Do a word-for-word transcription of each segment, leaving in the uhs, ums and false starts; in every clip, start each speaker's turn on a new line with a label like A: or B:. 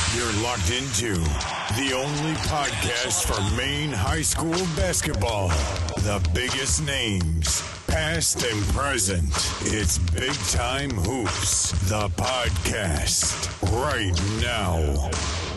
A: You're locked into the only podcast for Maine high school basketball. The biggest names, past and present. It's Big Time Hoops, the podcast, right now.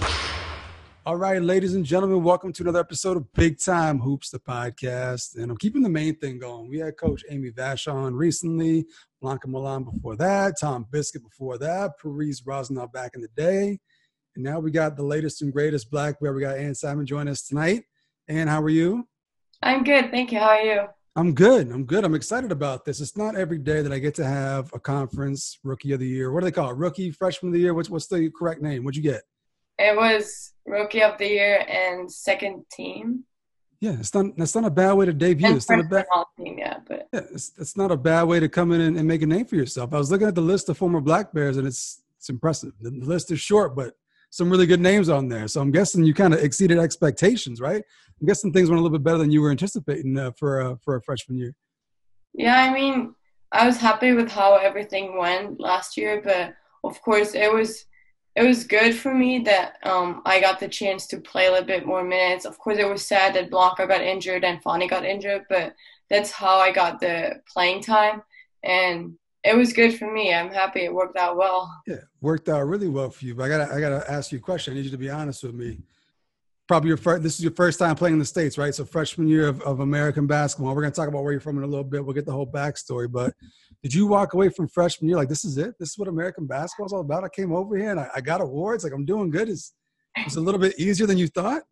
B: All right, ladies and gentlemen, welcome to another episode of Big Time Hoops, the podcast. And I'm keeping the main thing going. We had Coach Amy Vachon on recently, Blanca Milan before that, Tom Biscuit before that, Parise Rosnow back in the day. And now we got the latest and greatest Black Bear. We got Ann Simon joining us tonight. Ann, how are you?
C: I'm good. Thank you. How are you?
B: I'm good. I'm good. I'm excited about this. It's not every day that I get to have a conference rookie of the year. What do they call it? Rookie, freshman of the year? What's, what's the correct name? What'd you get?
C: It was Rookie of the Year and second team.
B: Yeah, it's not, that's not a bad way to debut.
C: And
B: it's not a bad
C: team, yeah, but
B: yeah, it's, it's not a bad way to come in and, and make a name for yourself. I was looking at the list of former Black Bears, and it's it's impressive. The list is short, but some really good names on there. So I'm guessing you kind of exceeded expectations, right? I'm guessing things went a little bit better than you were anticipating uh, for uh, for a freshman year.
C: Yeah, I mean, I was happy with how everything went last year, but of course it was it was good for me that um, I got the chance to play a little bit more minutes. Of course, it was sad that Blanca got injured and Fanny got injured, but that's how I got the playing time, and it was good for me. I'm happy it worked out well.
B: Yeah, worked out really well for you. But I gotta, I gotta ask you a question. I need you to be honest with me. Probably your first. This is your first time playing in the States, right? So freshman year of, of American basketball. We're gonna talk about where you're from in a little bit. We'll get the whole backstory. But did you walk away from freshman year like this is it? This is what American basketball is all about? I came over here and I, I got awards. Like I'm doing good. Is it's a little bit easier than you thought?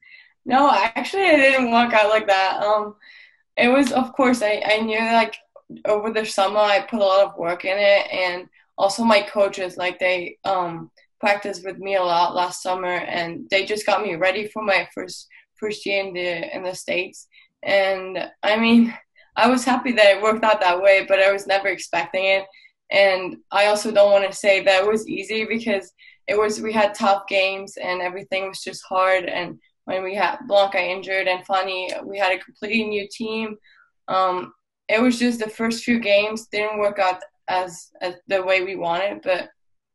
C: No, actually, I didn't walk out like that. Um, it was, of course, I, I knew like over the summer I put a lot of work in it, and also my coaches, like they um practiced with me a lot last summer, and they just got me ready for my first first year in the in the States. And I mean, I was happy that it worked out that way, but I was never expecting it. And I also don't want to say that it was easy, because it was we had tough games and everything was just hard. And when we had Blanca injured and Fanny, we had a completely new team. Um, it was just the first few games didn't work out as, as the way we wanted, but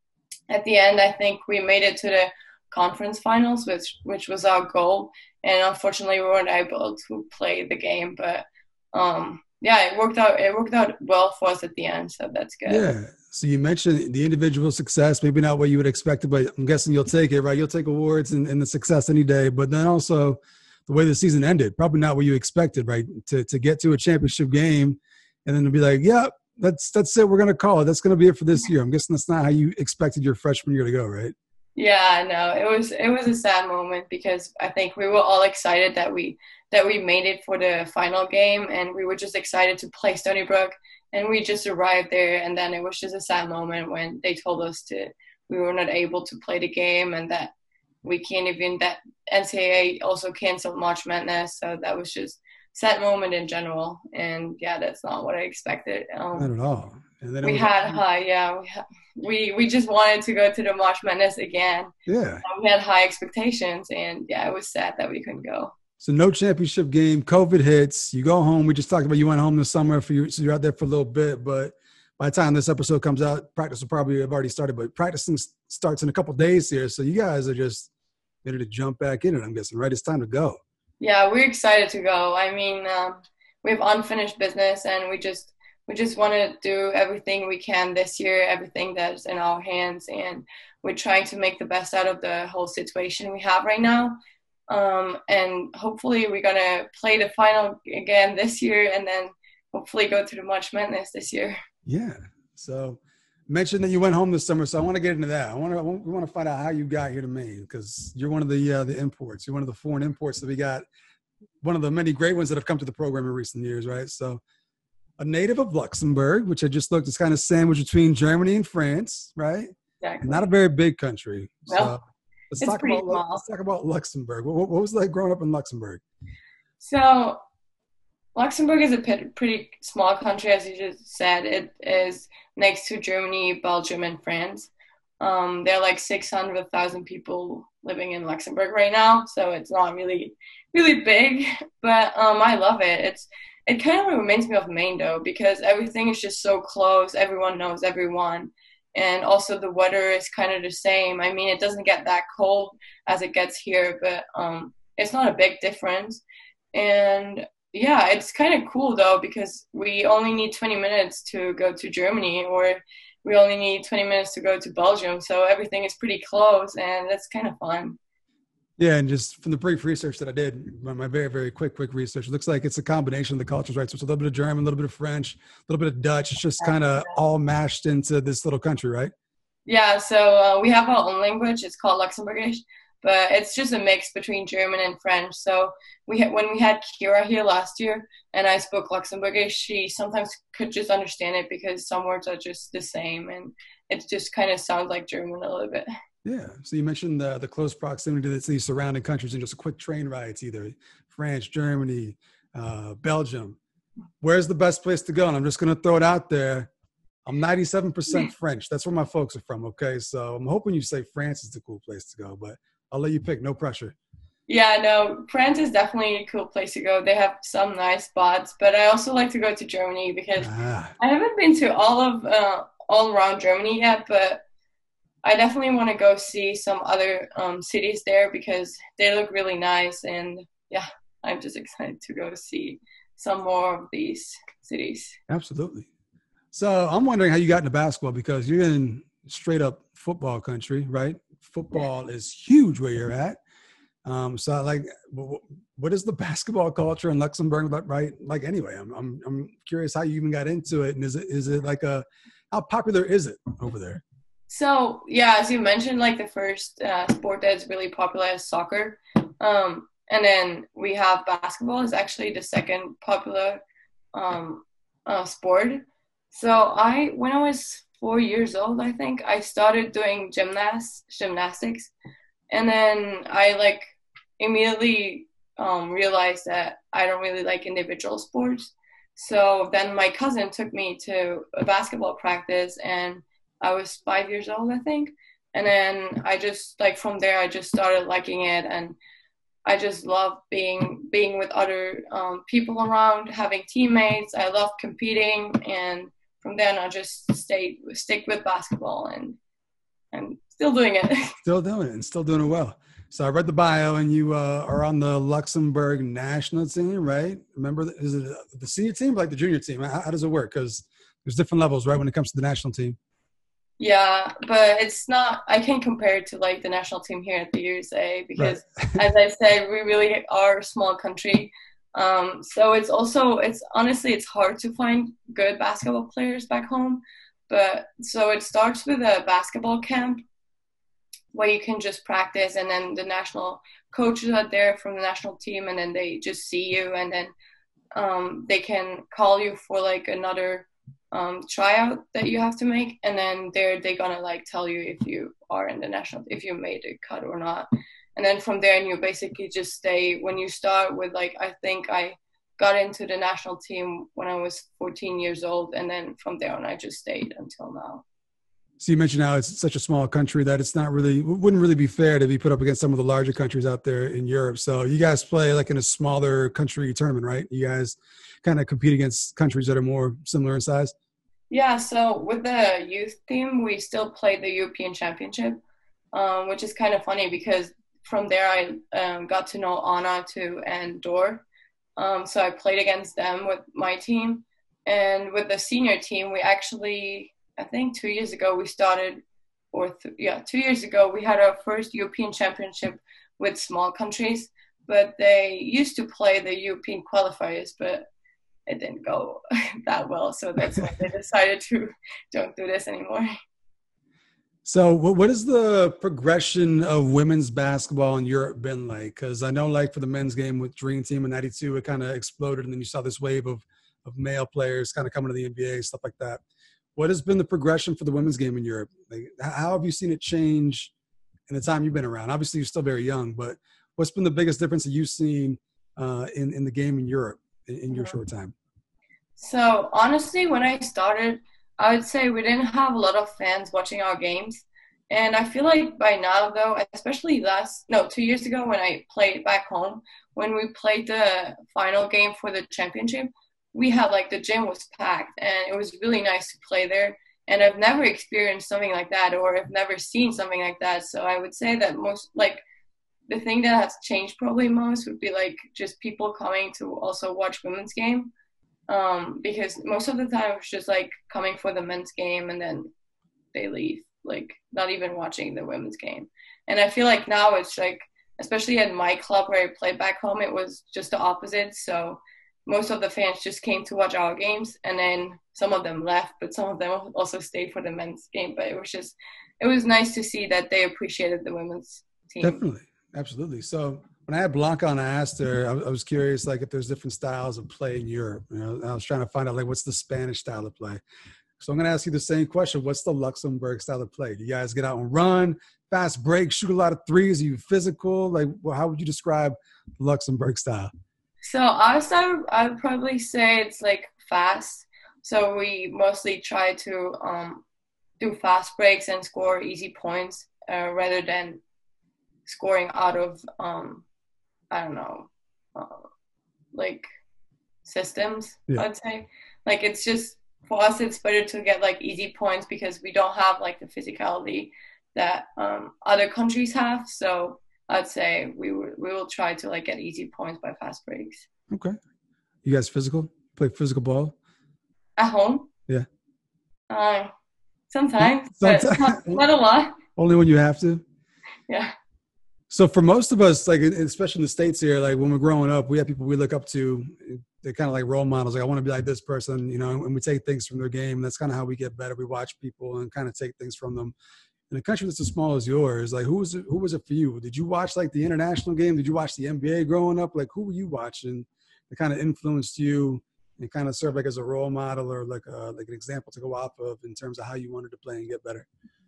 C: at the end, I think we made it to the conference finals, which which was our goal. And unfortunately, we weren't able to play the game, but um, yeah, it worked out. It worked out well for us at the end, so that's good.
B: Yeah. So you mentioned the individual success, maybe not what you would expect, but I'm guessing you'll take it, right? You'll take awards and, and the success any day. But then also the way the season ended, probably not what you expected, right? To to get to a championship game and then to be like, yeah, that's that's it. We're gonna call it. That's gonna be it for this year. I'm guessing that's not how you expected your freshman year to go, right?
C: Yeah, no, it was it was a sad moment, because I think we were all excited that we that we made it for the final game, and we were just excited to play Stony Brook, and we just arrived there, and then it was just a sad moment when they told us to we were not able to play the game, and that we can't even that N C double A also canceled March Madness, so that was just sad moment in general. And yeah, that's not what I expected. Um,
B: not at all. And then
C: we
B: was,
C: had high, yeah, we, ha- we we just wanted to go to the March Madness again.
B: Yeah,
C: um, we had high expectations, and yeah, it was sad that we couldn't go.
B: So no championship game. COVID hits. You go home. We just talked about you went home this summer for you, so you're out there for a little bit. But by the time this episode comes out, practice will probably have already started. But practicing starts in a couple of days here, so you guys are just ready to jump back in it. I'm guessing, right? It's time to go.
C: Yeah, we're excited to go. I mean, um, we have unfinished business, and we just we just want to do everything we can this year, everything that's in our hands, and we're trying to make the best out of the whole situation we have right now. Um, and hopefully we're gonna play the final again this year, and then hopefully go to the March Madness this year.
B: Yeah. So mentioned that you went home this summer, so I want to get into that. I want to we want to find out how you got here to Maine, because you're one of the uh, the imports. You're one of the foreign imports that we got. One of the many great ones that have come to the program in recent years, right? So, a native of Luxembourg, which I just looked, is kind of sandwiched between Germany and France, right?
C: Exactly.
B: Not a very big country. So
C: well,
B: let's
C: it's
B: talk
C: pretty
B: about
C: small.
B: let's talk about Luxembourg. What, what was it like growing up in Luxembourg?
C: So Luxembourg is a pretty small country, as you just said. It is next to Germany, Belgium, and France. Um, there are like six hundred thousand people living in Luxembourg right now, so it's not really, really big. But um, I love it. It's it kind of reminds me of Maine, though, because everything is just so close. Everyone knows everyone, and also the weather is kind of the same. I mean, it doesn't get that cold as it gets here, but um, it's not a big difference. And yeah, it's kind of cool though, because we only need twenty minutes to go to Germany, or we only need twenty minutes to go to Belgium. So everything is pretty close, and it's kind of fun.
B: Yeah, and just from the brief research that I did, my, my very, very quick, quick research, it looks like it's a combination of the cultures, right? So it's a little bit of German, a little bit of French, a little bit of Dutch. It's just kind of all mashed into this little country, right?
C: Yeah, so uh, we have our own language. It's called Luxembourgish, but it's just a mix between German and French. So we had, when we had Kira here last year and I spoke Luxembourgish, she sometimes could just understand it because some words are just the same, and it just kind of sounds like German a little bit.
B: Yeah. So you mentioned the, the close proximity to these surrounding countries and just a quick train ride to either France, Germany, uh, Belgium. Where's the best place to go? And I'm just going to throw it out there. I'm ninety-seven percent French. That's where my folks are from. Okay. So I'm hoping you say France is the cool place to go, but I'll let you pick. No pressure.
C: Yeah, no, France is definitely a cool place to go. They have some nice spots, but I also like to go to Germany because ah. I haven't been to all of, uh, all around Germany yet, but I definitely want to go see some other um, cities there because they look really nice. And yeah, I'm just excited to go see some more of these cities.
B: Absolutely. So I'm wondering how you got into basketball, because you're in straight up football country, right? Football is huge where you're at. Um, so like, what is the basketball culture in Luxembourg, right? Like anyway, I'm, I'm, I'm curious how you even got into it. And is it, is it like a, how popular is it over there?
C: So, yeah, as you mentioned, like the first uh, sport that's really popular is soccer. Um, and then we have basketball is actually the second popular um, uh, sport. So I, when I was four years old, I think, I started doing gymnast, gymnastics. And then I like immediately um, realized that I don't really like individual sports. So then my cousin took me to a basketball practice, and I was five years old, I think. And then I just, like, from there, I just started liking it. And I just love being being with other um, people around, having teammates. I love competing. And from then, I just stayed, stick with basketball. And I'm still doing it.
B: Still doing it and still doing it well. So I read the bio, and you uh, are on the Luxembourg national team, right? Remember, is it the senior team or like the junior team? How, how does it work? Because there's different levels, right, when it comes to the national team.
C: Yeah, but it's not, I can't compare it to like the national team here at the U S A because right. As I said, we really are a small country. Um, so it's also, it's honestly, it's hard to find good basketball players back home. But so it starts with a basketball camp where you can just practice, and then the national coaches are there from the national team, and then they just see you, and then um, they can call you for like another um tryout that you have to make, and then they're they gonna like tell you if you are in the national, if you made a cut or not. And then from there, and you basically just stay. When you start with like, I think I got into the national team when I was fourteen years old, and then from there on I just stayed until now.
B: So you mentioned how it's such a small country that it's not really, wouldn't really be fair to be put up against some of the larger countries out there in Europe. So you guys play like in a smaller country tournament, right? You guys kind of compete against countries that are more similar in size?
C: Yeah, so with the youth team, we still play the European Championship, um, which is kind of funny because from there I um, got to know Anna too and Dor. Um, so I played against them with my team. And with the senior team, we actually, I think two years ago we started, or th- yeah, two years ago we had our first European Championship with small countries, but they used to play the European qualifiers, but it didn't go that well. So that's why they decided to don't do this anymore.
B: So what is the progression of women's basketball in Europe been like? Because I know like for the men's game with Dream Team in ninety-two, it kind of exploded. And then you saw this wave of, of male players kind of coming to the N B A, stuff like that. What has been the progression for the women's game in Europe? Like, how have you seen it change in the time you've been around? Obviously, you're still very young, but what's been the biggest difference that you've seen uh, in, in the game in Europe in, in your short time?
C: So honestly, when I started, I would say we didn't have a lot of fans watching our games. And I feel like by now, though, especially last, no, two years ago when I played back home, when we played the final game for the championship, we had like the gym was packed and it was really nice to play there. and I've never experienced something like that, or I've never seen something like that. So I would say that most, like, the thing that has changed probably most would be like just people coming to also watch women's game, um, because most of the time it's just like coming for the men's game and then they leave, like not even watching the women's game. And I feel like now it's like, especially at my club where I played back home, it was just the opposite. So most of the fans just came to watch our games, and then some of them left, but some of them also stayed for the men's game. But it was just, it was nice to see that they appreciated the women's team.
B: Definitely. Absolutely. So when I had Blanca on, I asked her, I, I was curious, like, if there's different styles of play in Europe. You know, I was trying to find out, like, what's the Spanish style of play? So I'm going to ask you the same question. What's the Luxembourg style of play? Do you guys get out and run, fast break, shoot a lot of threes? Are you physical? Like, well, how would you describe the Luxembourg style?
C: So our style, I would probably say it's like fast. So we mostly try to um, do fast breaks and score easy points uh, rather than scoring out of, um, I don't know, uh, like systems, yeah. I'd say. Like, it's just, for us, it's better to get like easy points because we don't have like the physicality that um, other countries have. So I'd say we will, we will try to like get easy points by fast breaks.
B: Okay. You guys physical? Play physical ball?
C: At home?
B: Yeah.
C: Uh, sometimes,
B: sometimes.
C: But not, not a lot.
B: Only when you have to?
C: Yeah.
B: So for most of us, like especially in the States here, like when we're growing up, we have people we look up to. They're kind of like role models. Like, I want to be like this person, you know, and we take things from their game. And that's kind of how we get better. We watch people and kind of take things from them. In a country that's as small as yours, like who was it, who was it for you? Did you watch like the international game? Did you watch the N B A growing up? Like, who were you watching that kind of influenced you and kind of served like as a role model or like a, like an example to go off of in terms of how you wanted to play and get better?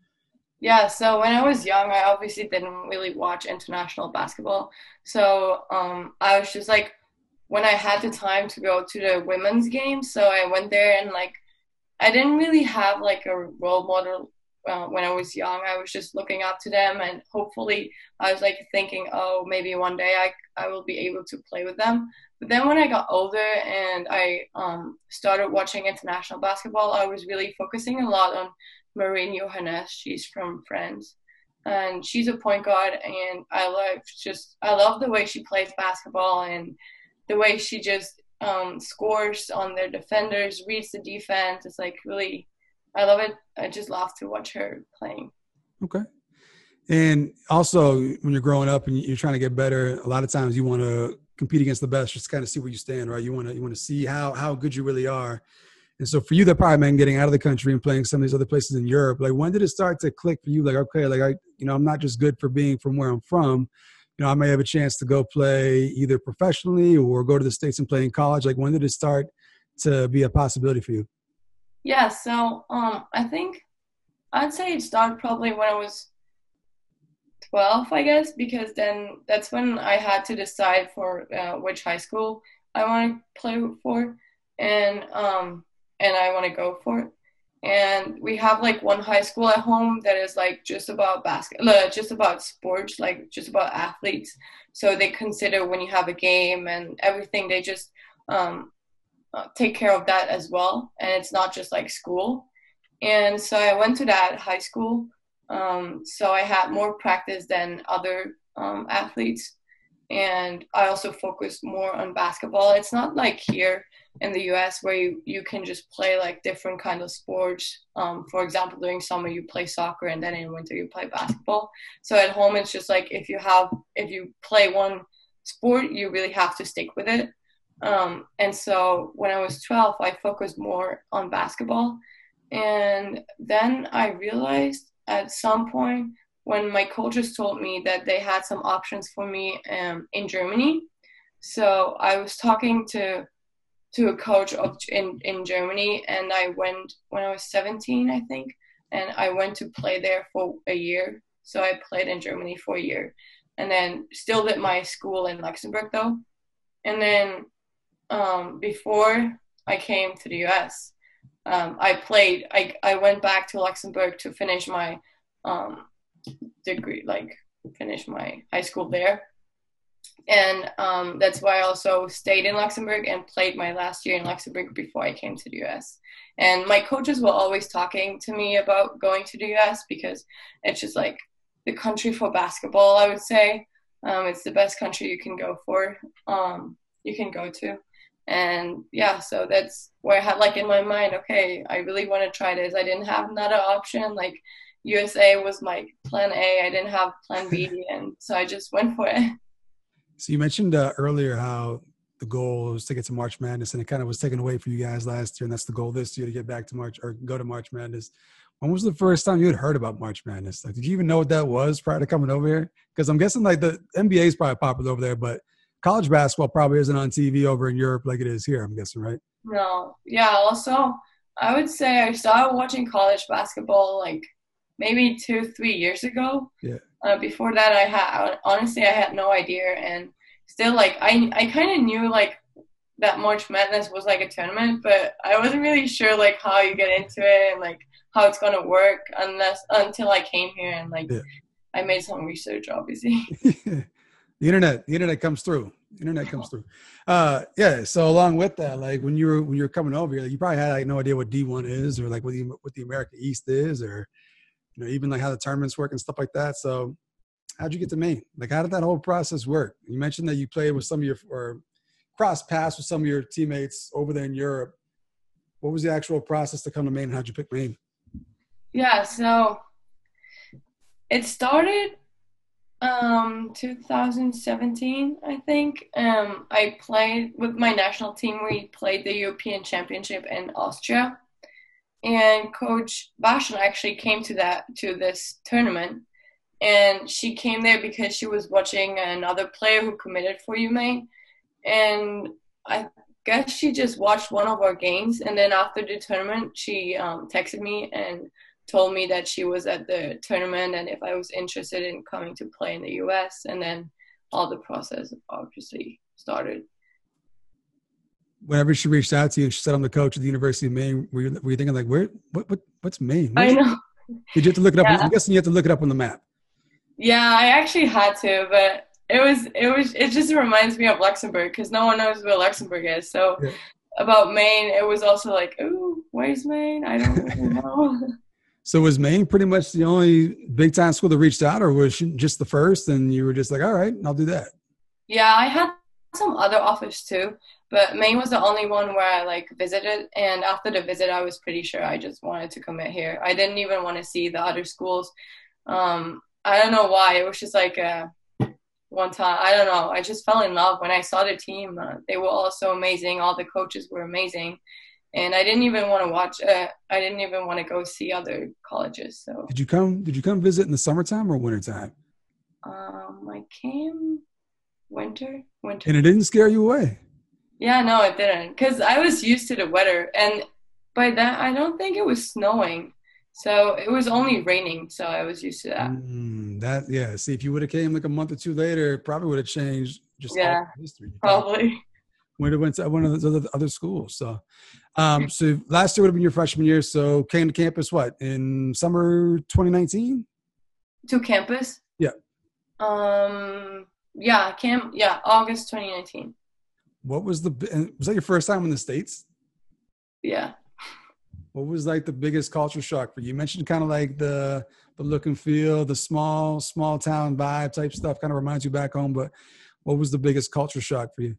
C: Yeah, so when I was young, I obviously didn't really watch international basketball. So um, I was just like, when I had the time to go to the women's game, so I went there and like, I didn't really have like a role model uh, when I was young. I was just looking up to them, and hopefully I was like thinking, oh, maybe one day I, I will be able to play with them. But then when I got older and I um, started watching international basketball, I was really focusing a lot on Marine Johannes. She's from France, and she's a point guard, and I love just I love the way she plays basketball and the way she just um, scores on their defenders, reads the defense. It's like really, I love it. I just love to watch her playing.
B: Okay. And also, when you're growing up and you're trying to get better, a lot of times you want to compete against the best, just kind of see where you stand, right? You want to you want to see how how good you really are. And so for you, that probably meant getting out of the country and playing some of these other places in Europe. Like, when did it start to click for you? Like, okay, like I, you know, I'm not just good for being from where I'm from. You know, I may have a chance to go play either professionally or go to the States and play in college. Like, when did it start to be a possibility for you?
C: Yeah, so um, I think I'd say it started probably when I was twelve, I guess, because then that's when I had to decide for uh, which high school I want to play for, and um, and I want to go for it. And we have like one high school at home that is like just about basket, uh, just about sports, like just about athletes. So they consider when you have a game and everything, they just um, uh, take care of that as well. And it's not just like school. And so I went to that high school. Um, so I had more practice than other um, athletes. And I also focused more on basketball. It's not like here in the U S where you, you can just play like different kind of sports. Um, for example, during summer you play soccer and then in winter you play basketball. So at home it's just like if you have if you play one sport, you really have to stick with it. Um, and so when I was twelve, I focused more on basketball. And then I realized at some point when my coaches told me that they had some options for me um, in Germany. So I was talking to to a coach of, in, in Germany, and I went when I was seventeen, I think, and I went to play there for a year. So I played in Germany for a year, and then still did my school in Luxembourg, though. And then um, before I came to the U S, um, I played, I, I went back to Luxembourg to finish my um, degree, like finish my high school there. And um, that's why I also stayed in Luxembourg and played my last year in Luxembourg before I came to the U S. And my coaches were always talking to me about going to the U S because it's just like the country for basketball, I would say. Um, it's the best country you can go for, um, you can go to. And yeah, so that's where I had like in my mind, okay, I really want to try this. I didn't have another option. Like U S A was my plan A. I didn't have plan B. And so I just went for it.
B: So you mentioned uh, earlier how the goal was to get to March Madness, and it kind of was taken away for you guys last year, and that's the goal this year to get back to March or go to March Madness. When was the first time you had heard about March Madness? Like, did you even know what that was prior to coming over here? Because I'm guessing like the N B A is probably popular over there, but college basketball probably isn't on T V over in Europe like it is here, I'm guessing, right?
C: No. Yeah, also, I would say I started watching college basketball like maybe two, three years ago.
B: Yeah.
C: Uh, before that, I had honestly I had no idea, and still like I I kind of knew like that March Madness was like a tournament, but I wasn't really sure like how you get into it and like how it's gonna work unless until I came here and like yeah. I made some research, obviously.
B: The internet, the internet comes through. The internet comes through. Uh, yeah. So along with that, like when you were when you were coming over here, like, you probably had like no idea what D one is, or like what the what the America East is, or you know, even like how the tournaments work and stuff like that. So how'd you get to Maine? Like, how did that whole process work? You mentioned that you played with some of your, or cross paths with some of your teammates over there in Europe. What was the actual process to come to Maine, and how'd you pick Maine?
C: Yeah, so it started um, two thousand seventeen, I think. Um, I played with my national team. We played the European Championship in Austria. And Coach Vashon actually came to that to this tournament, and she came there because she was watching another player who committed for UMaine, and I guess she just watched one of our games, and then after the tournament, she um, texted me and told me that she was at the tournament and if I was interested in coming to play in the U S, and then all the process obviously started.
B: Whenever she reached out to you and she said, I'm the coach at the University of Maine, were you, were you thinking like, where, what, what, what's Maine? Where's
C: I know.
B: Did you have to look it up?
C: Yeah.
B: I'm guessing you have to look it up on the map.
C: Yeah, I actually had to, but it was, it was, it just reminds me of Luxembourg because no one knows where Luxembourg is. So yeah. About Maine, it was also like, ooh, where's Maine? I don't really know.
B: So was Maine pretty much the only big time school that reached out, or was she just the first and you were just like, all right, I'll do that?
C: Yeah, I had some other offers too. But Maine was the only one where I, like, visited. And after the visit, I was pretty sure I just wanted to commit here. I didn't even want to see the other schools. Um, I don't know why. It was just, like, uh, one time. I don't know. I just fell in love when I saw the team. Uh, they were all so amazing. All the coaches were amazing. And I didn't even want to watch uh, – I didn't even want to go see other colleges. So
B: Did you come Did you come visit in the summertime or wintertime?
C: Um, I came winter. Winter.
B: And it didn't scare you away?
C: Yeah, no, it didn't, because I was used to the weather, and by that, I don't think it was snowing, so it was only raining, so I was used to that.
B: Mm, that yeah, see, if you would have came like a month or two later, it probably would have changed just
C: yeah,
B: all history.
C: Probably.
B: Would have went to one of those other, other schools. So, um, so last year would have been your freshman year, so came to campus, what, in summer twenty nineteen?
C: To campus?
B: Yeah.
C: Um. Yeah, camp. Yeah, August twenty nineteen.
B: What was the – was that your first time in the States?
C: Yeah.
B: What was like the biggest culture shock for you? You mentioned kind of like the the look and feel, the small, small town vibe type stuff kind of reminds you back home, but what was the biggest culture shock for you?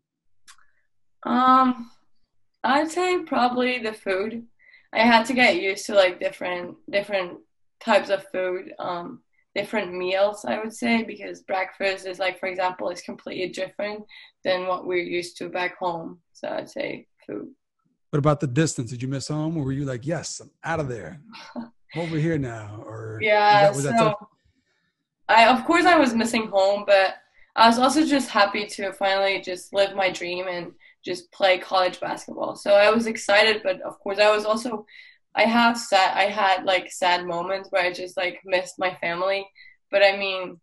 C: Um, I'd say probably the food. I had to get used to like different different types of food. Um different meals, I would say, because breakfast is like, for example, is completely different than what we're used to back home. So I'd say food.
B: What about the distance? Did you miss home, or were you like, yes, I'm out of there, I'm over here now? Or
C: yeah,
B: was that, was
C: so
B: that
C: I, of course I was missing home, but I was also just happy to finally just live my dream and just play college basketball. So I was excited, but of course I was also I have sad, I had like sad moments where I just like missed my family, but I mean,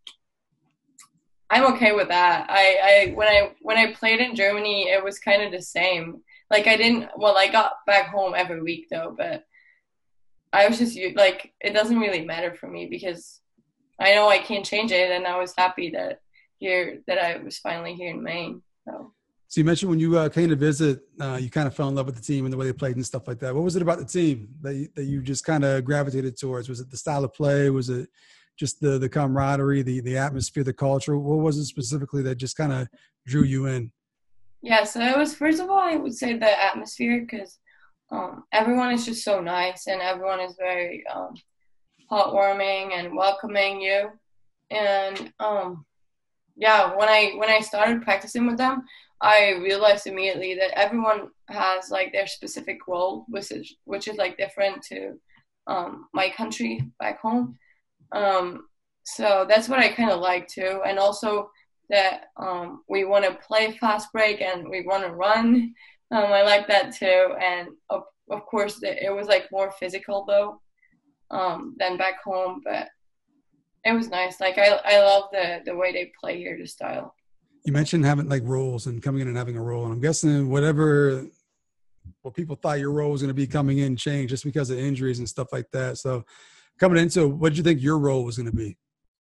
C: I'm okay with that. I, I, when I, when I played in Germany, it was kind of the same. Like I didn't, well, I got back home every week though, but I was just like, it doesn't really matter for me because I know I can't change it. And I was happy that here that I was finally here in Maine. So.
B: So you mentioned when you uh, came to visit, uh, you kind of fell in love with the team and the way they played and stuff like that. What was it about the team that you, that you just kind of gravitated towards? Was it the style of play? Was it just the the camaraderie, the the atmosphere, the culture? What was it specifically that just kind of drew you in?
C: Yeah, so it was, first of all, I would say the atmosphere, because um, everyone is just so nice and everyone is very um, heartwarming and welcoming you. And um, yeah, when I when I started practicing with them, I realized immediately that everyone has like their specific role, which is which is like different to um, my country back home. Um, so that's what I kind of like too, and also that um, we want to play fast break and we want to run. Um, I like that too, and of, of course it was like more physical though um, than back home, but it was nice. Like I I love the the way they play here, the style.
B: You mentioned having like roles and coming in and having a role, and I'm guessing whatever what people thought your role was going to be coming in changed just because of injuries and stuff like that. So coming into, what did you think your role was going to be?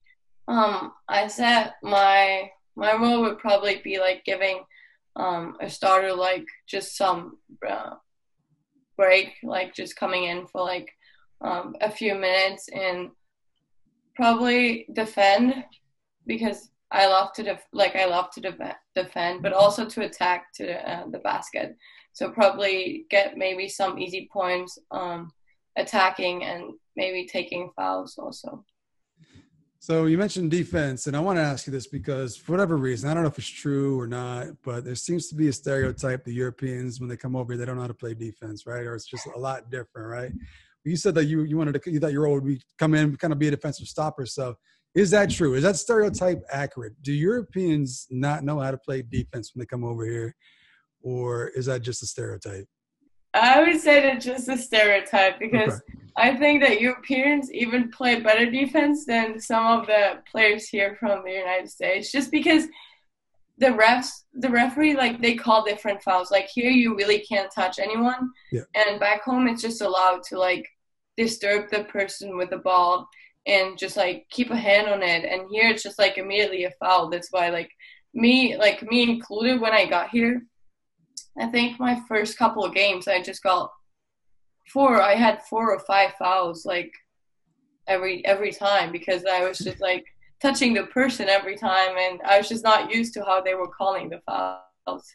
C: Um, I said my my role would probably be like giving um, a starter like just some uh, break, like just coming in for like um, a few minutes and probably defend, because I love to def- like I love to def- defend, but also to attack to the, uh, the basket. So probably get maybe some easy points, um, attacking and maybe taking fouls also.
B: So you mentioned defense, and I want to ask you this because for whatever reason, I don't know if it's true or not, but there seems to be a stereotype: the Europeans, when they come over, they don't know how to play defense, right? Or it's just a lot different, right? You said that you you wanted to, you thought your role would be come in, kind of be a defensive stopper. So is that true? Is that stereotype accurate? Do Europeans not know how to play defense when they come over here, or is that just a stereotype?
C: I would say that's just a stereotype, because
B: Okay.
C: I think that Europeans even play better defense than some of the players here from the United States, just because the refs, the referee, like they call different fouls. Like here, you really can't touch anyone,
B: Yeah.
C: and back home, it's just allowed to like disturb the person with the ball and just like keep a hand on it. And here, it's just like immediately a foul. That's why like me, like me included, when I got here, I think my first couple of games, I just got four. I had four or five fouls like every every time, because I was just like touching the person every time, and I was just not used to how they were calling the fouls.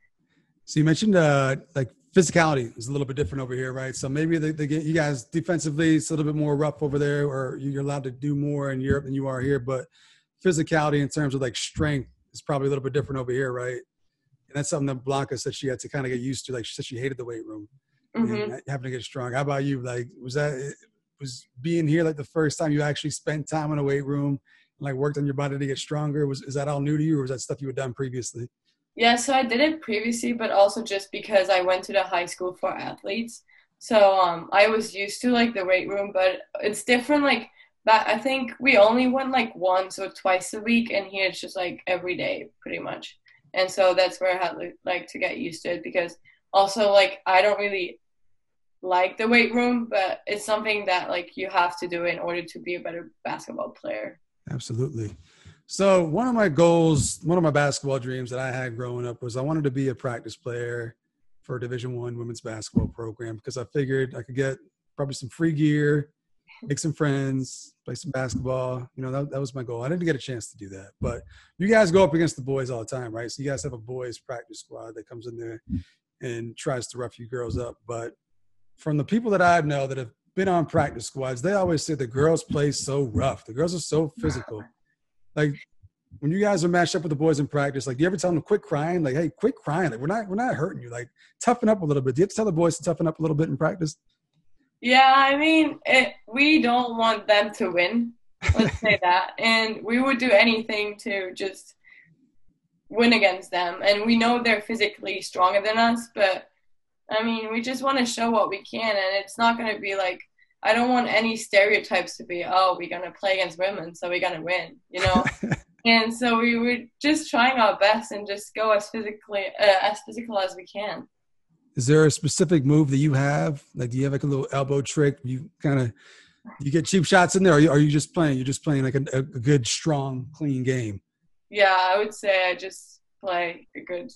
B: So you mentioned uh, like physicality is a little bit different over here, right? So maybe they, they get you guys defensively, it's a little bit more rough over there, or you're allowed to do more in Europe than you are here. But physicality in terms of like strength is probably a little bit different over here, right? And that's something that Blanca said she had to kind of get used to. Like she said, she hated the weight room,
C: Mm-hmm.
B: and having to get strong. How about you? Like, was that was being here like the first time you actually spent time in a weight room, and like worked on your body to get stronger? Was is that all new to you, or was that stuff you had done previously?
C: Yeah, so I did it previously, but also just because I went to the high school for athletes. So um, I was used to like the weight room, but it's different. Like that, I think we only went like once or twice a week, and here it's just like every day, pretty much. And so that's where I had like to get used to it, because also like I don't really like the weight room, but it's something that like you have to do in order to be a better basketball player.
B: Absolutely. So one of my goals, one of my basketball dreams that I had growing up was I wanted to be a practice player for a Division One women's basketball program, because I figured I could get probably some free gear, make some friends, play some basketball. You know, that, that was my goal. I didn't get a chance to do that. But you guys go up against the boys all the time, right? So you guys have a boys practice squad that comes in there and tries to rough you girls up. But from the people that I know that have been on practice squads, they always say the girls play so rough. The girls are so physical. Like when you guys are matched up with the boys in practice, like do you ever tell them to quit crying? Like, hey, quit crying. Like we're not we're not hurting you. Like toughen up a little bit. Do you have to tell the boys to toughen up a little bit in practice?
C: Yeah, I mean, it, we don't want them to win. Let's say that. And we would do anything to just win against them. And we know they're physically stronger than us, but I mean, we just want to show what we can. And it's not going to be like, I don't want any stereotypes to be, oh, we're going to play against women, so we're going to win, you know? And so we were just trying our best and just go as physically, uh, as physical as we can.
B: Is there a specific move that you have? Like, do you have like a little elbow trick? You kind of, you get cheap shots in there, or are you, are you just playing? You're just playing like a, a good, strong, clean game?
C: yeah, I would say I just play a good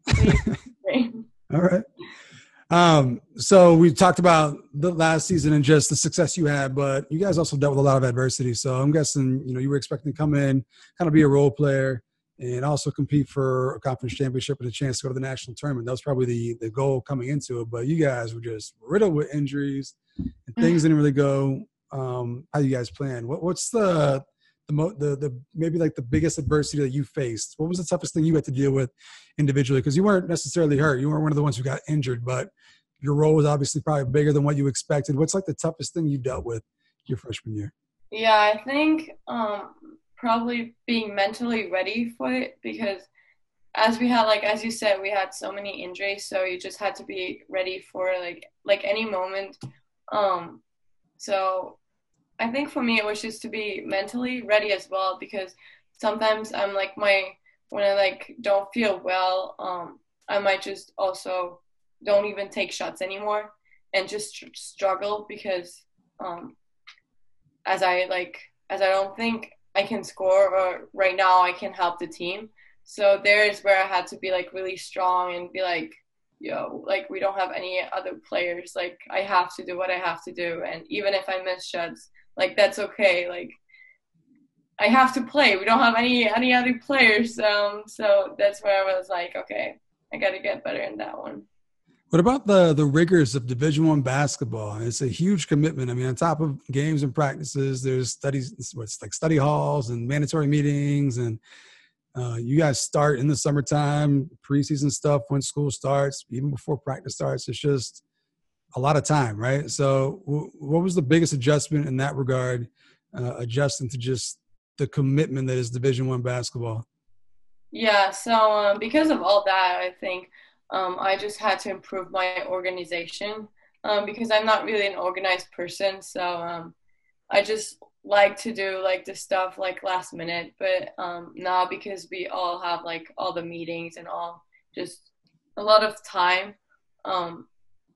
C: game.
B: All right. Um, so we talked about the last season and just the success you had, but you guys also dealt with a lot of adversity. So I'm guessing, you know, you were expecting to come in, kind of be a role player and also compete for a conference championship and a chance to go to the national tournament. That was probably the, the goal coming into it, but you guys were just riddled with injuries and things didn't really go um, how you guys planned. What, what's the, the, mo- the, the, maybe like the biggest adversity that you faced? What was the toughest thing you had to deal with individually? Because you weren't necessarily hurt. You weren't one of the ones who got injured, but your role was obviously probably bigger than what you expected. What's like the toughest thing you dealt with your freshman year?
C: Yeah, I think um, probably being mentally ready for it, because as we had, like, as you said, we had so many injuries. So you just had to be ready for like, like any moment. Um, so I think for me, it was just to be mentally ready as well, because sometimes I'm like my, when I like don't feel well, um, I might just also don't even take shots anymore and just struggle because um, as I like, as I don't think I can score or right now I can help the team. So there's where I had to be like really strong and be like, yo, like we don't have any other players. Like I have to do what I have to do. And even if I miss shots, like that's okay. Like I have to play. We don't have any any other players. Um, so that's where I was like, okay, I got to get better in that one.
B: What about the the rigors of Division One basketball? It's a huge commitment. I mean, on top of games and practices, there's studies, what's like study halls and mandatory meetings, and uh, you guys start in the summertime, preseason stuff when school starts, even before practice starts. It's just a lot of time, right? So w- what was the biggest adjustment in that regard, uh, adjusting to just the commitment that is Division One basketball?
C: Yeah, so um, because of all that, I think um, I just had to improve my organization um, because I'm not really an organized person. So um, I just like to do like the stuff like last minute, but um, now because we all have like all the meetings and all just a lot of time. Um,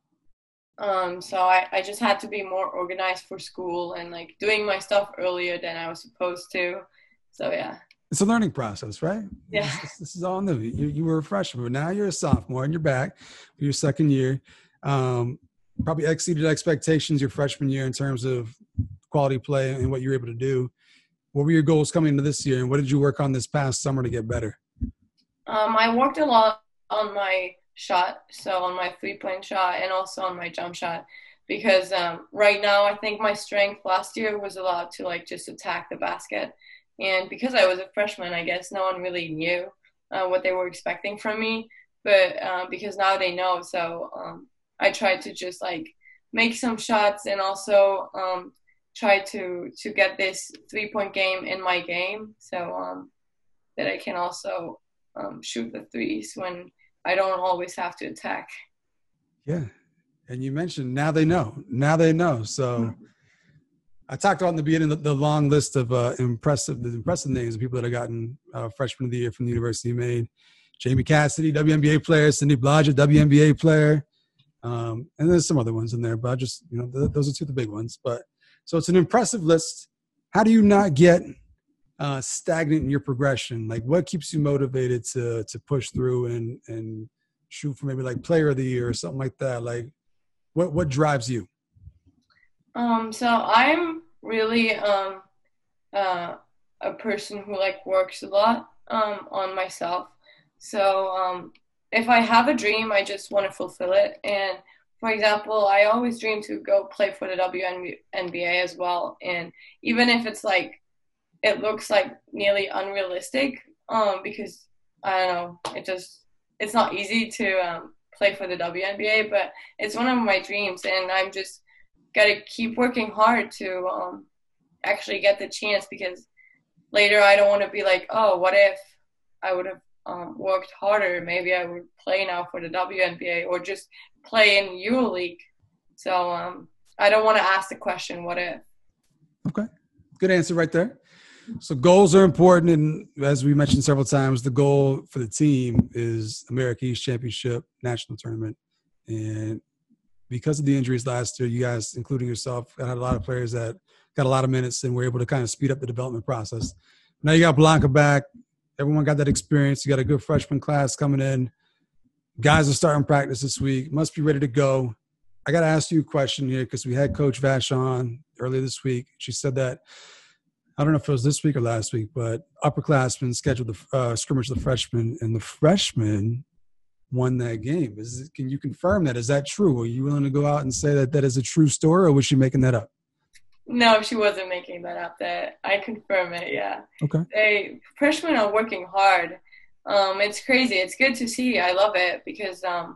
C: Um, so I, I just had to be more organized for school and like doing my stuff earlier than I was supposed to. So yeah.
B: It's a learning process, right?
C: Yeah.
B: This, this is all new. You, you were a freshman, but now you're a sophomore and you're back for your second year. Um, probably exceeded expectations your freshman year in terms of quality play and what you were able to do. What were your goals coming into this year, and what did you work on this past summer to get better?
C: Um, I worked a lot on my shot, so on my three-point shot and also on my jump shot, because um, right now I think my strength last year was a lot to like just attack the basket, and because I was a freshman, I guess no one really knew uh, what they were expecting from me, but uh, because now they know, so um, I tried to just like make some shots and also um, try to to get this three-point game in my game, so um, that I can also um, shoot the threes when I don't always have to attack.
B: Yeah. And you mentioned now they know. Now they know. So mm-hmm. I talked about in the beginning the, the long list of uh, impressive the impressive names of people that have gotten uh, freshman of the year from the University of Maine. Jamie Cassidy, W N B A player. Cindy Blodgett, W N B A player. Um, and there's some other ones in there, but I just, you know, th- those are two of the big ones. But so it's an impressive list. How do you not get uh, stagnant in your progression? Like what keeps you motivated to to push through and and shoot for maybe like player of the year or something like that? Like what what drives you?
C: Um, so I'm really um uh a person who like works a lot um on myself. So um if I have a dream, I just want to fulfill it. And for example, I always dream to go play for the W N B A as well. And even if it's like it looks like nearly unrealistic, um, because I don't know, it just it's not easy to um, play for the W N B A, but it's one of my dreams, and I'm just gotta keep working hard to um, actually get the chance, because later I don't want to be like, oh, what if I would have um, worked harder? Maybe I would play now for the W N B A or just play in EuroLeague. So um, I don't want to ask the question, what if?
B: Okay, good answer right there. So goals are important, and as we mentioned several times, the goal for the team is America East Championship National Tournament. And because of the injuries last year, you guys, including yourself, had a lot of players that got a lot of minutes and were able to kind of speed up the development process. Now you got Blanca back. Everyone got that experience. You got a good freshman class coming in. Guys are starting practice this week. Must be ready to go. I got to ask you a question here because we had Coach Vash on earlier this week. She said that, I don't know if it was this week or last week, but upperclassmen scheduled the uh, scrimmage of the freshmen, and the freshmen won that game. Is it, can you confirm that? Is that true? Are you willing to go out and say that that is a true story, or was she making that up?
C: No, she wasn't making that up. That I confirm it, yeah.
B: Okay.
C: They freshmen are working hard. Um, it's crazy. It's good to see. I love it because um,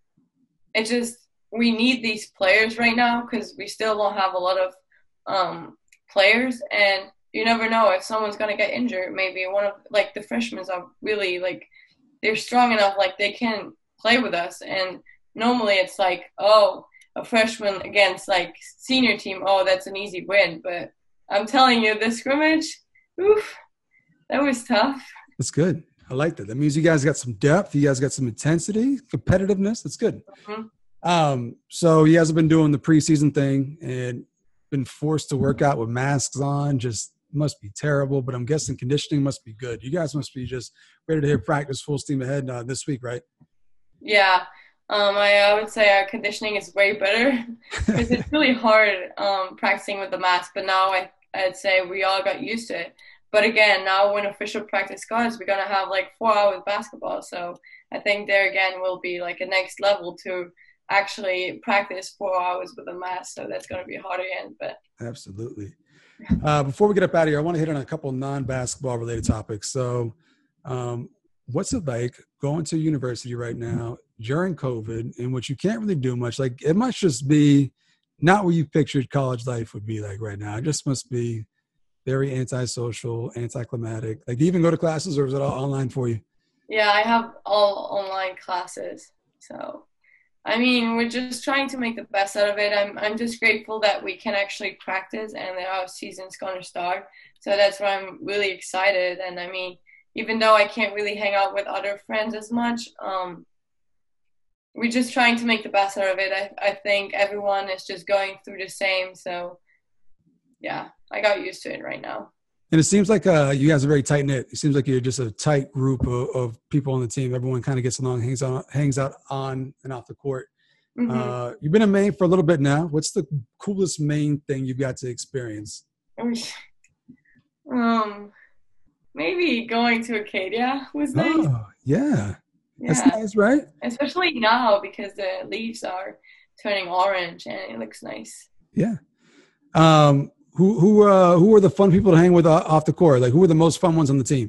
C: it just we need these players right now because we still don't have a lot of um, players, and you never know if someone's gonna get injured. Maybe one of like the freshmen are really like they're strong enough, like they can play with us. And normally it's like, oh, a freshman against like senior team, oh, that's an easy win. But I'm telling you, this scrimmage, oof, that was tough.
B: That's good. I like that. That means you guys got some depth. You guys got some intensity, competitiveness. That's good. Mm-hmm. Um, so you guys have been doing the preseason thing and been forced to work out with masks on. Just must be terrible, but I'm guessing conditioning must be good. You guys must be just ready to hit practice full steam ahead uh, this week, right?
C: Yeah. Um, I, I would say our conditioning is way better because it's really hard um, practicing with the mask, but now I, I'd say we all got used to it. But again, now when official practice starts, we're going to have like four hours basketball. So I think there again will be like a next level to actually practice four hours with a mask. So that's going to be hard again. But
B: absolutely. Uh, before we get up out of here, I want to hit on a couple non-basketball related topics. So um, what's it like going to university right now during COVID in which you can't really do much? Like it must just be not what you pictured college life would be like right now. It just must be very antisocial, anticlimactic. Like, do you even go to classes or is it all online for you?
C: Yeah, I have all online classes. So, I mean, we're just trying to make the best out of it. I'm I'm just grateful that we can actually practice and that our season's going to start. So that's why I'm really excited. And, I mean, even though I can't really hang out with other friends as much, um, we're just trying to make the best out of it. I, I think everyone is just going through the same. So, yeah, I got used to it right now.
B: And it seems like uh, you guys are very tight knit. It seems like you're just a tight group of, of people on the team. Everyone kind of gets along, hangs on, hangs out on and off the court. Mm-hmm. Uh, you've been in Maine for a little bit now. What's the coolest Maine thing you've got to experience?
C: Um, maybe going to Acadia was nice.
B: Oh, yeah.
C: Yeah.
B: That's nice, right?
C: Especially now because the leaves are turning orange and it looks nice.
B: Yeah. Um, who who uh, who are the fun people to hang with off the court? Like, who are the most fun ones on the team?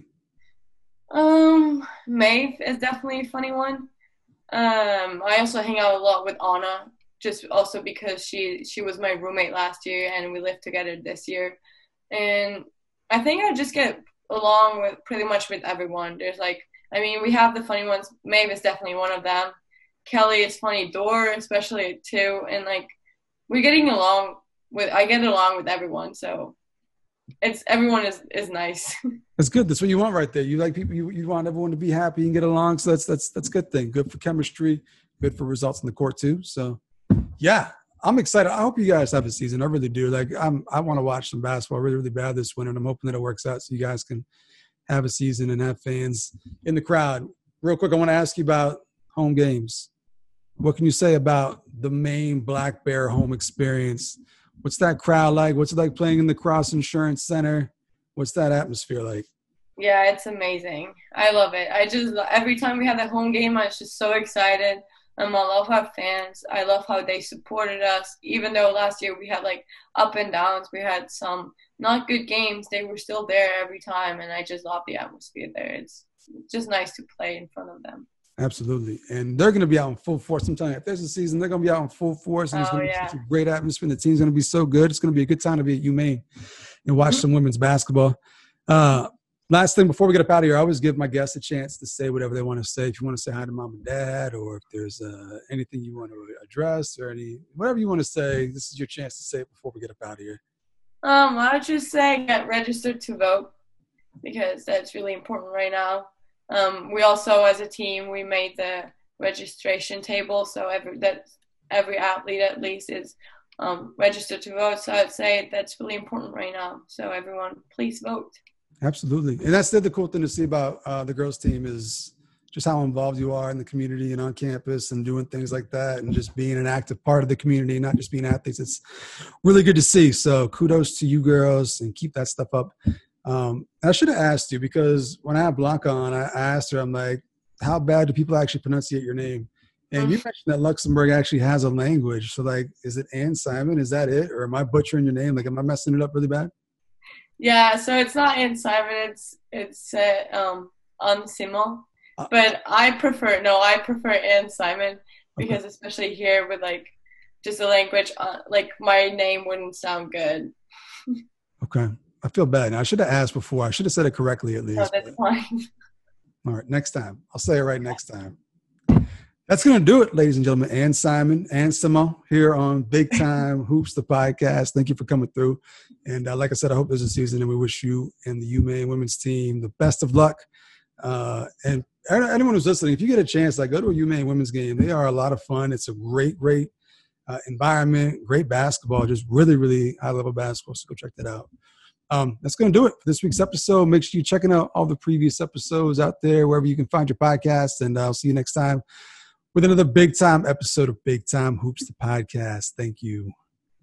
C: Um, Maeve is definitely a funny one. Um, I also hang out a lot with Anna, just also because she she was my roommate last year and we lived together this year. And I think I just get along with pretty much with everyone. There's like, I mean, we have the funny ones. Maeve is definitely one of them. Kelly is funny. Dor, especially too. And like, we're getting along with. I get along with everyone. So it's everyone is is nice.
B: That's good. That's what you want right there. You like people. You you want everyone to be happy and get along. So that's that's that's a good thing. Good for chemistry. Good for results in the court too. So yeah, I'm excited. I hope you guys have a season. I really do. Like I'm. I want to watch some basketball really really bad this winter. And I'm hoping that it works out so you guys can have a season and have fans in the crowd. Real quick, I want to ask you about home games. What can you say about the Maine Black Bear home experience? What's that crowd like? What's it like playing in the Cross Insurance Center? What's that atmosphere like?
C: Yeah, it's amazing. I love it. I just, every time we have that home game, I was just so excited. Um, I love our fans. I love how they supported us. Even though last year we had like up and downs, we had some not good games, they were still there every time. And I just love the atmosphere there. It's just nice to play in front of them.
B: Absolutely. And they're going to be out in full force. I'm telling you, if there's a season, they're going to be out in full force. And
C: oh,
B: it's going to
C: yeah.
B: be such a great atmosphere. And the team's going to be so good. It's going to be a good time to be at UMaine and watch mm-hmm. some women's basketball. Uh, last thing, before we get up out of here, I always give my guests a chance to say whatever they want to say. If you want to say hi to mom and dad, or if there's uh, anything you want to address or any whatever you want to say, this is your chance to say it before we get up out of here.
C: Um, I would just say get registered to vote because that's really important right now. Um, we also, as a team, we made the registration table, so every that every athlete at least is um, registered to vote. So I'd say that's really important right now. So everyone, please vote.
B: Absolutely. And that's the, the cool thing to see about uh, the girls team is just how involved you are in the community and on campus and doing things like that and just being an active part of the community, not just being athletes. It's really good to see. So kudos to you girls and keep that stuff up. Um, I should have asked you because when I had Blanca on, I, I asked her, I'm like, how bad do people actually pronunciate your name? And you mentioned that Luxembourg actually has a language. So like, is it Ann Simon? Is that it? Or am I butchering your name? Like, am I messing it up really bad?
C: Yeah, so it's not Ann Simon. It's it's uh, um Ann Simon. But I prefer no, I prefer Ann Simon because okay. especially here with like just the language, uh, like my name wouldn't sound good.
B: Okay, I feel bad. Now I should have asked before. I should have said it correctly at least.
C: No, that's
B: but...
C: fine.
B: All right, next time I'll say it right next time. That's going to do it, ladies and gentlemen. Ann Simon, Ann Simon here on Big Time Hoops, the podcast. Thank you for coming through. And uh, like I said, I hope there's a season, and we wish you and the UMaine women's team the best of luck. Uh, and anyone who's listening, if you get a chance, like go to a UMaine women's game. They are a lot of fun. It's a great, great uh, environment, great basketball, just really, really high-level basketball. So go check that out. Um, that's going to do it for this week's episode. Make sure you're checking out all the previous episodes out there, wherever you can find your podcast. And I'll see you next time with another big time episode of Big Time Hoops, the podcast. Thank you.